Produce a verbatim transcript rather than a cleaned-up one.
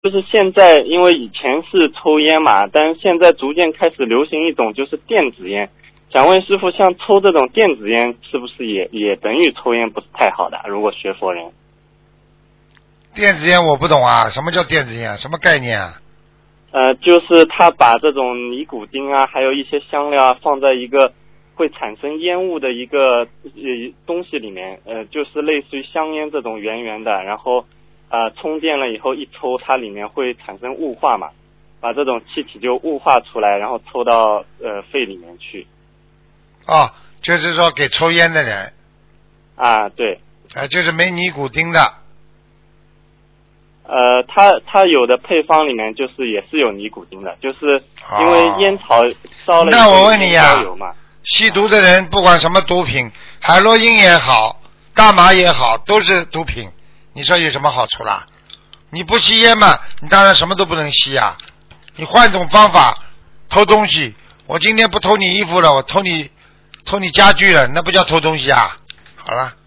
就是现在，因为以前是抽烟嘛，但是现在逐渐开始流行一种就是电子烟。想问师傅，像抽这种电子烟，是不是也也等于抽烟不是太好的？如果学佛人， 电子烟我不懂啊，什么叫电子烟？什么概念啊？ 呃，就是他把这种尼古丁啊，还有一些香料啊，放在一个会产生烟雾的一个呃东西里面，呃，就是类似于香烟这种圆圆的，然后呃充电了以后一抽，它里面会产生雾化嘛，把这种气体就雾化出来，然后抽到呃肺里面去。 哦，就是说给抽烟的人啊，对。 啊、呃，就是没尼古丁的。 呃，它它有的配方里面就是也是有尼古丁的，就是因为烟草烧了以后那我问你呀、 啊， 吸毒的人不管什么毒品，海洛因也好，大麻也好，都是毒品。你说有什么好处啦？你不吸烟嘛，你当然什么都不能吸啊。你换种方法偷东西，我今天不偷你衣服了，我偷你偷你家具了，那不叫偷东西啊？好了。